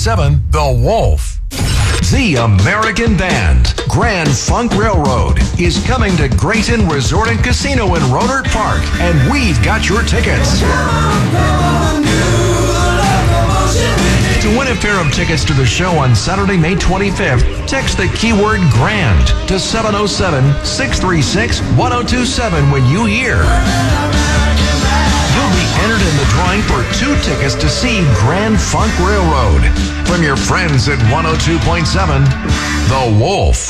102.7 The Wolf. The American band, Grand Funk Railroad, is coming to Grayton Resort and Casino in Rohnert Park, and we've got your tickets. To win a pair of tickets to the show on Saturday, May 25th, text the keyword GRAND to 707-636-1027 when you hear. You'll be entered in the drawing for 2 tickets to see Grand Funk Railroad from your friends at 102.7 The Wolf.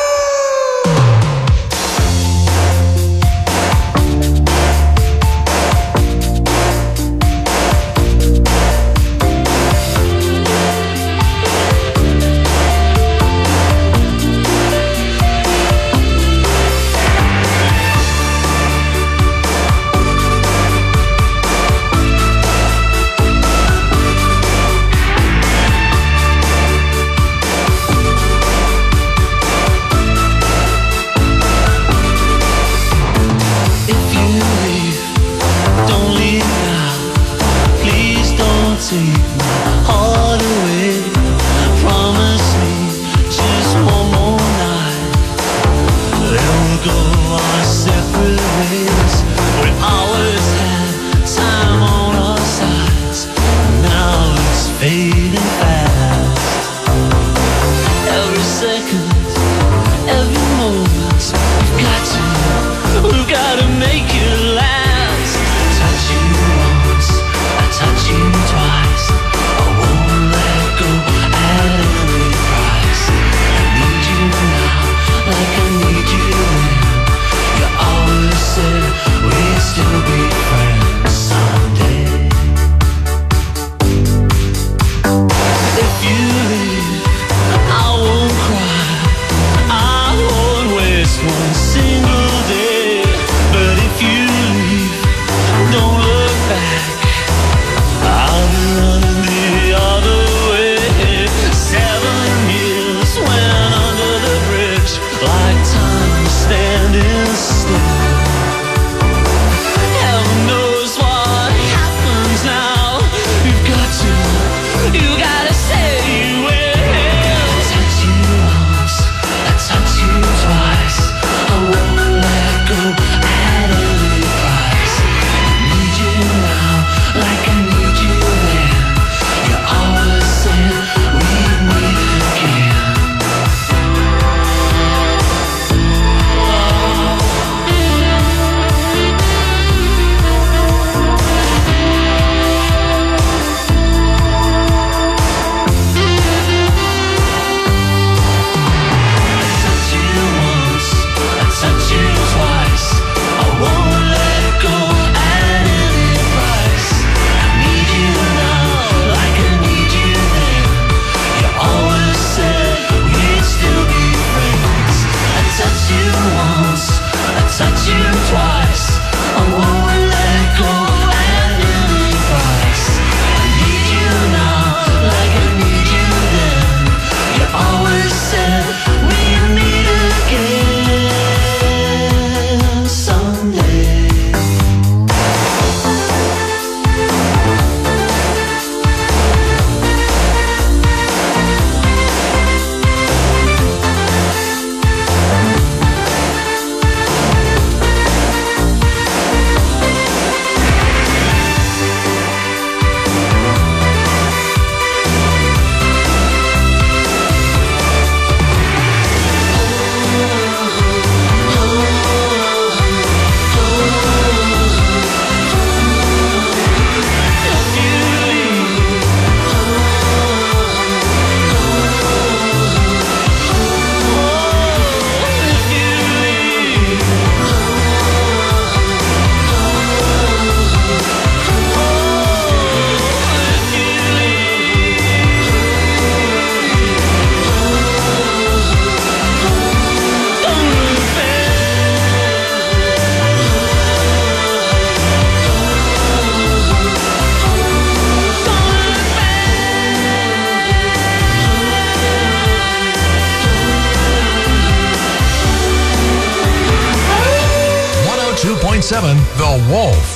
The Wolf.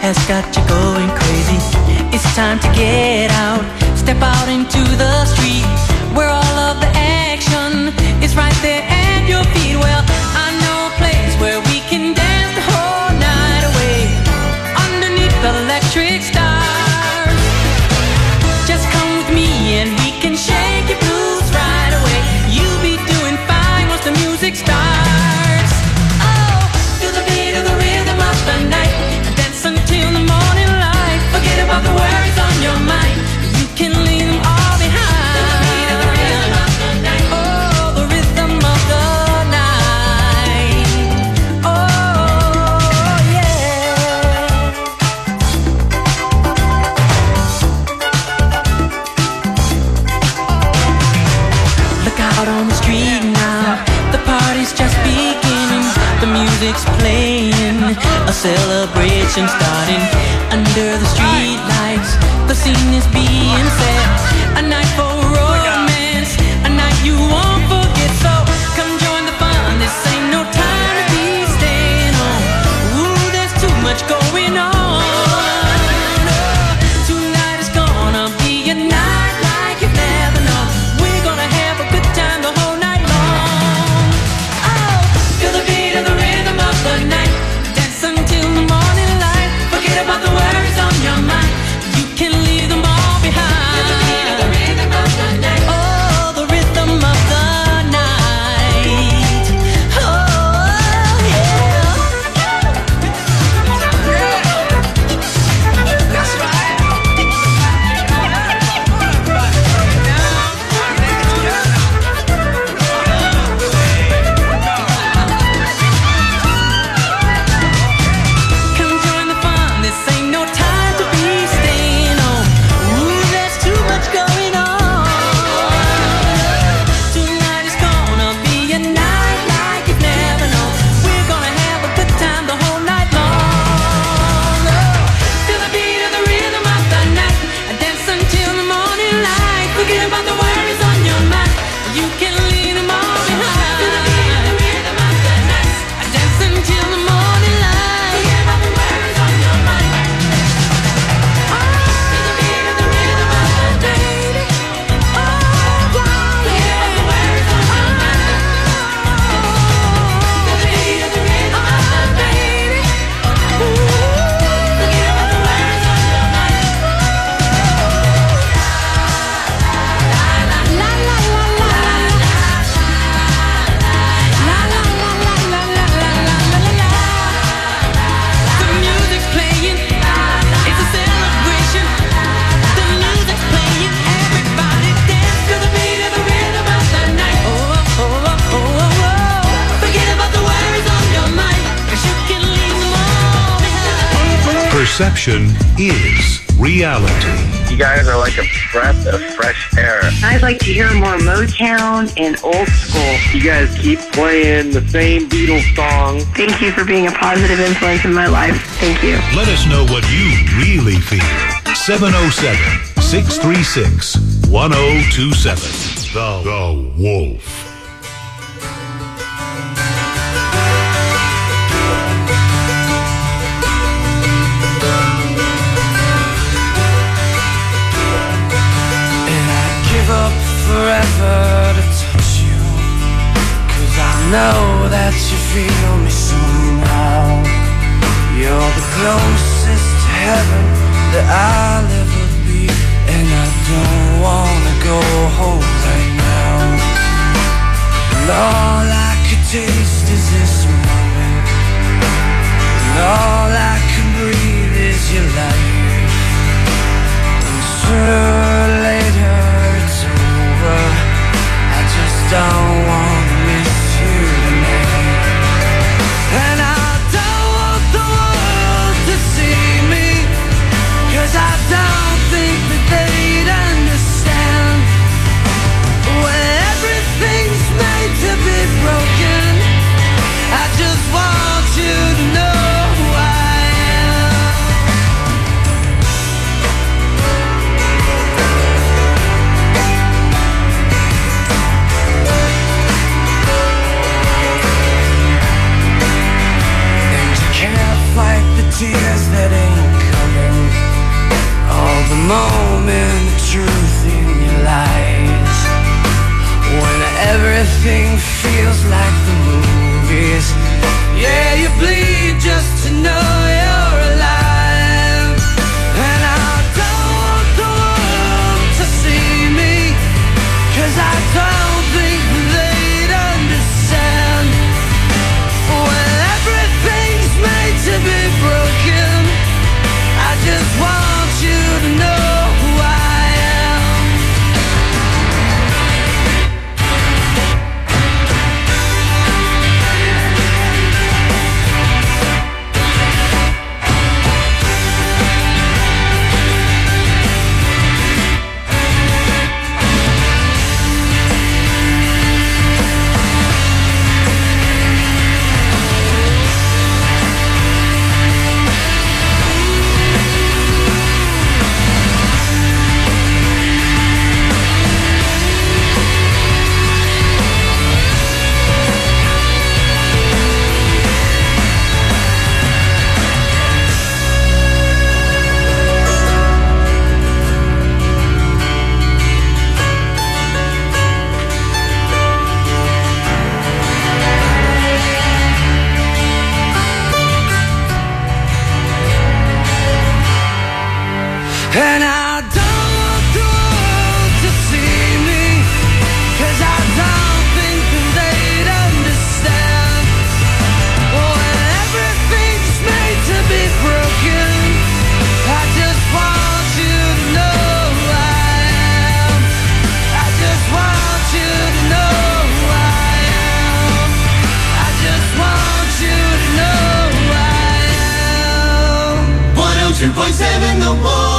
has got you going crazy. It's time to get out, step out into the street, where all of the action is right there at your feet. Well, I know a place where we can dance the whole night away, underneath the electric stars. Just come with me and we can shake your blues right away. You'll be doing fine once the music starts. Oh, feel the beat of the rhythm of the night, dance until the morning light. Forget about the worries on your mind, you can leave them all behind. Feel the beat of the rhythm of the night. Oh, the rhythm of the night. Oh, yeah. Look out on the street now, the party's just beginning. The music's playing, a celebration starting. Under the street lights, the scene is being set. A night for romance, a night you won't forget. So come join the fun, this ain't no time to be staying home. Ooh, there's too much going on. Tonight is gonna be a night like you've never known. We're gonna have a good time the whole night long. Oh, feel the beat of the rhythm of the night, dance until the morning light. Forget about the worries on your mind, you can leave them all behind. Feel the beat of the rhythm of the night. Oh, the rhythm of the night. Oh, yeah. That's right. Come join the fun, this ain't no time to be staying home. Ooh, there's too much going on. Tonight is gonna be a night like you've never known. We're gonna have a good time the whole night long. Oh, feel the beat of the rhythm of the night, dance until the morning light. Forget about the worries on your mind, you can leave them all behind. Feel the beat of the rhythm of the night, dance until the morning light. Forget about the worries on your mind. Feel the beat of the rhythm of the night. Oh, forget about the worries on your mind. Feel the beat of the rhythm of the night. Forget about the worries on your mind. La la la la la la la la la la la. The music's playing, it's a celebration. The music's playing, everybody dance to the beat of the rhythm of the night. Oh, oh, oh, oh, oh, oh. Forget about the worries on your mind, 'cause you can leave them all behind. Perception is reality. You guys are like a breath of fresh air. I'd like to hear more Motown and old school. You guys keep playing the same Beatles song. Thank you for being a positive influence in my life. Thank you. Let us know what you really feel. 707-636-1027. The Wolf. And I'd give up forever to touch you, 'cause I know that you feel me somehow. You're the closest to heaven that I'll ever be, and I don't wanna go home right now. And all I could taste is this moment, and all I can breathe is your life. And sooner or later it's over, I just don't wanna miss you tonight. And I don't want the world to see me, 'cause I don't think that they'd understand. When everything's made to be broken, I just want you to know who I moment of truth in your lies. When everything feels like the movies. Yeah, you bleed just to know you're alive. And I don't want the world to see me, 'cause I don't think they'd understand. When everything's made to be broken, I just want you to know who I am. And I don't want the world to see me, 'cause I don't think they'd understand. When everything's made to be broken, I just want you to know who I am. I just want you to know who I am. I just want you to know who I am. 102.7 The Wolf.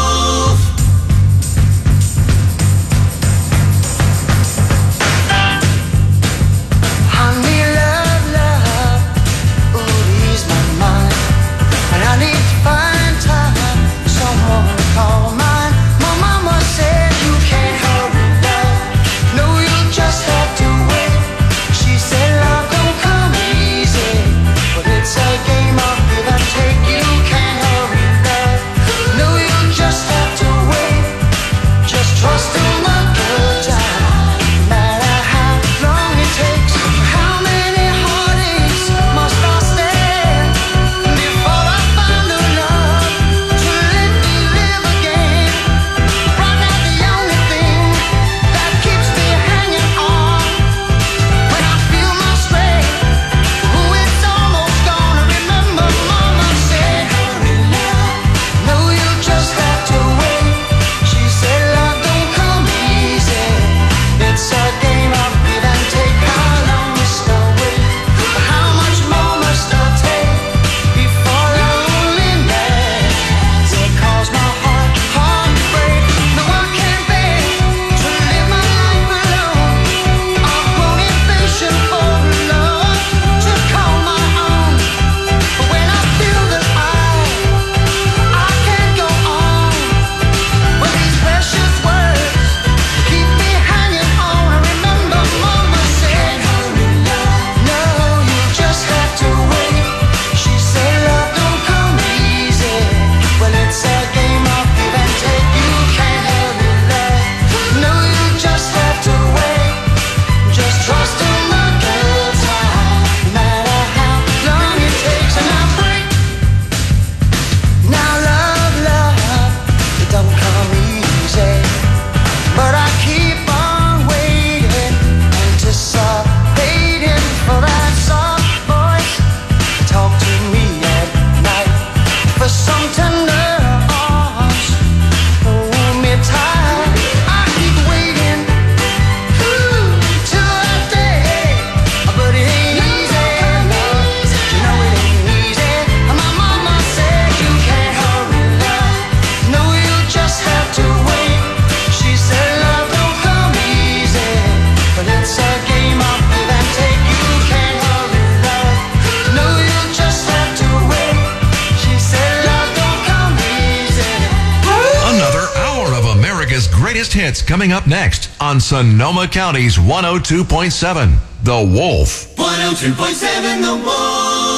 Greatest hits coming up next on Sonoma County's 102.7 The Wolf. 102.7 The Wolf.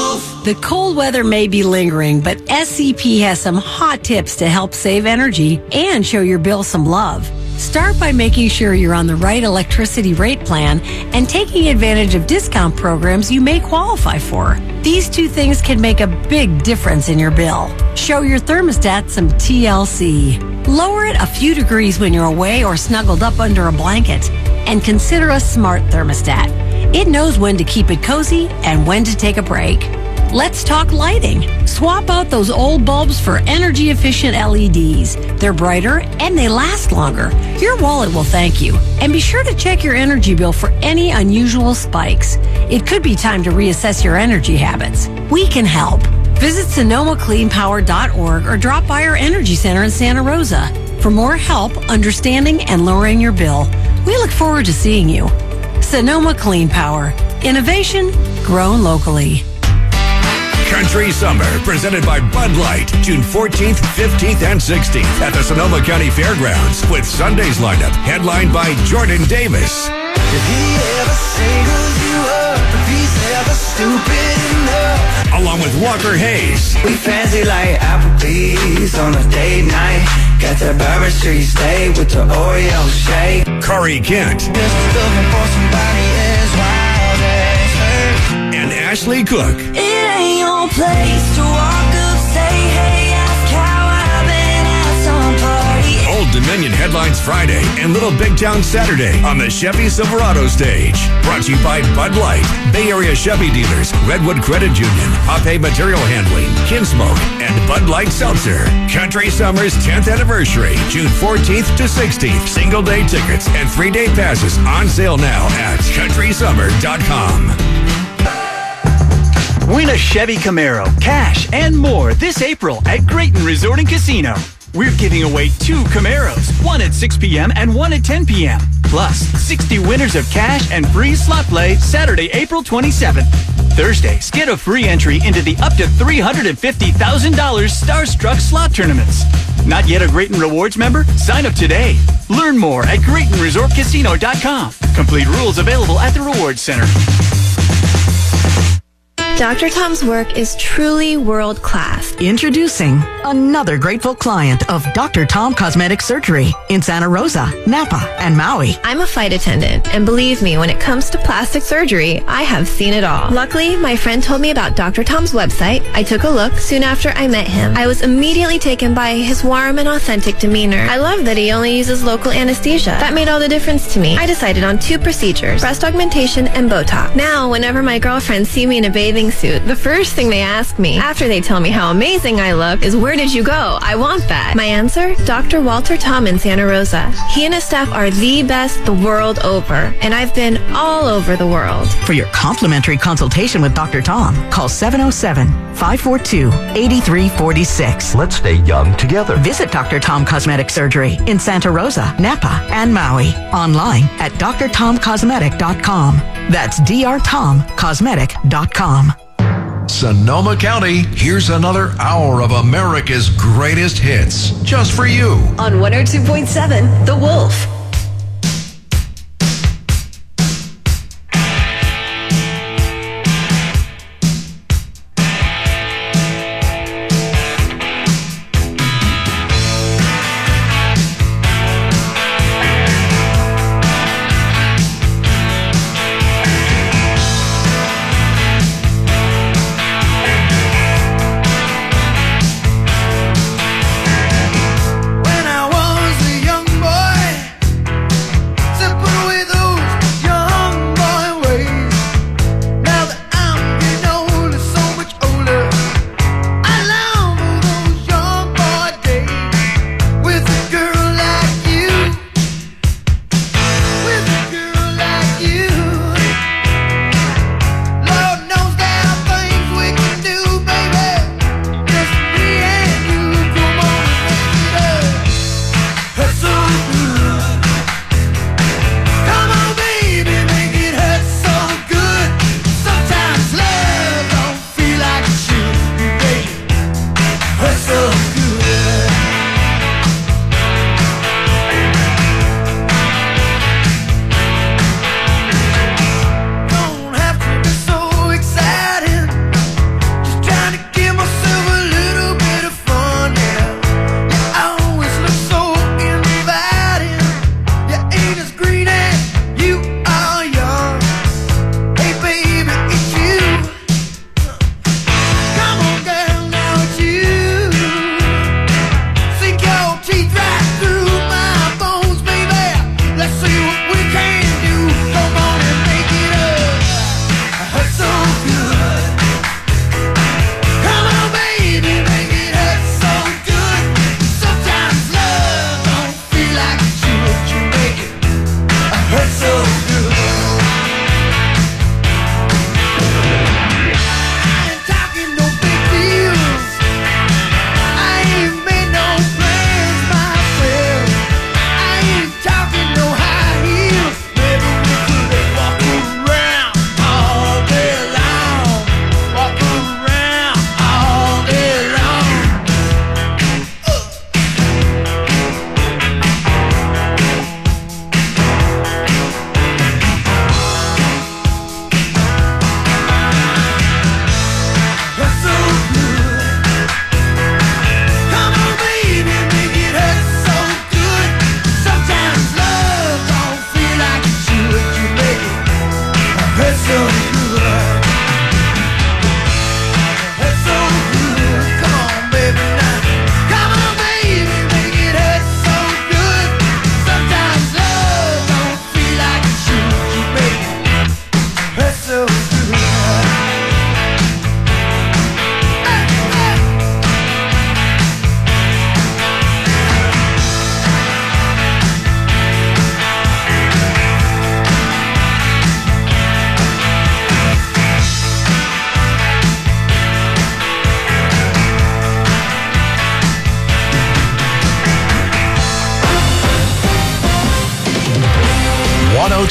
The cold weather may be lingering, but SCP has some hot tips to help save energy and show your bill some love. Start by making sure you're on the right electricity rate plan and taking advantage of discount programs you may qualify for. These two things can make a big difference in your bill. Show your thermostat some TLC. Lower it a few degrees when you're away or snuggled up under a blanket. And consider a smart thermostat. It knows when to keep it cozy and when to take a break. Let's talk lighting. Swap out those old bulbs for energy-efficient LEDs. They're brighter and they last longer. Your wallet will thank you. And be sure to check your energy bill for any unusual spikes. It could be time to reassess your energy habits. We can help. Visit SonomaCleanPower.org or drop by our energy center in Santa Rosa. For more help understanding and lowering your bill, we look forward to seeing you. Sonoma Clean Power. Innovation grown locally. Country Summer, presented by Bud Light, June 14th, 15th, and 16th at the Sonoma County Fairgrounds, with Sunday's lineup headlined by Jordan Davis. If he ever singles you up, if he's ever stupid enough. Along with Walker Hayes. We fancy like Applebee's on a date night. Got that Bourbon Street steak with the Oreo shake. Corey Kent. Just looking for somebody as wild as her. And Ashley Cook. It ain't your place to walk up, say, hey, ask how I've been at some party. Old Dominion headlines Friday and Little Big Town Saturday on the Chevy Silverado stage. Brought to you by Bud Light, Bay Area Chevy dealers, Redwood Credit Union, Hoppe Material Handling, Kinsmoke, and Bud Light Seltzer. Country Summer's 10th anniversary, June 14th to 16th. Single day tickets and 3-day passes on sale now at countrysummer.com. Win a Chevy Camaro, cash, and more this April at Grayton Resort and Casino. We're giving away 2 Camaros, one at 6 p.m. and one at 10 p.m. Plus, 60 winners of cash and free slot play Saturday, April 27th. Thursdays, get a free entry into the up to $350,000 Starstruck slot tournaments. Not yet a Grayton Rewards member? Sign up today. Learn more at GraytonResortCasino.com. Complete rules available at the Rewards Center. Dr. Tom's work is truly world-class. Introducing another grateful client of Dr. Tom Cosmetic Surgery in Santa Rosa, Napa, and Maui. I'm a flight attendant, and believe me, when it comes to plastic surgery, I have seen it all. Luckily, my friend told me about Dr. Tom's website. I took a look soon after I met him. I was immediately taken by his warm and authentic demeanor. I love that he only uses local anesthesia. That made all the difference to me. I decided on 2 procedures, breast augmentation and Botox. Now, whenever my girlfriends see me in a bathing suit, the first thing they ask me, after they tell me how amazing I look, is where did you go? I want that. My answer? Dr. Walter Tom in Santa Rosa. He and his staff are the best the world over, and I've been all over the world. For your complimentary consultation with Dr. Tom, call 707-542-8346. Let's stay young together. Visit Dr. Tom Cosmetic Surgery in Santa Rosa, Napa, and Maui. Online at drtomcosmetic.com. That's drtomcosmetic.com. Sonoma County, here's another hour of America's greatest hits, just for you. On 102.7, The Wolf. When I was a young boy,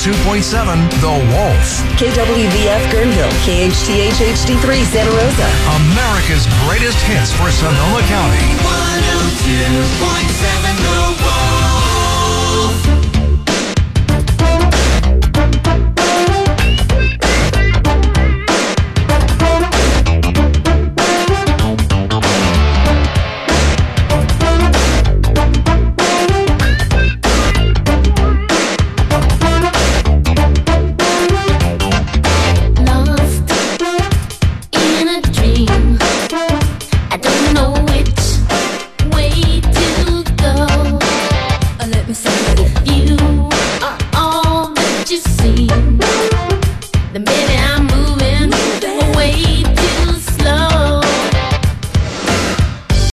102.7 The Wolf. KWVF Guerneville, KHTH HD3 Santa Rosa. America's greatest hits for Sonoma County. 102.7 The Wolf.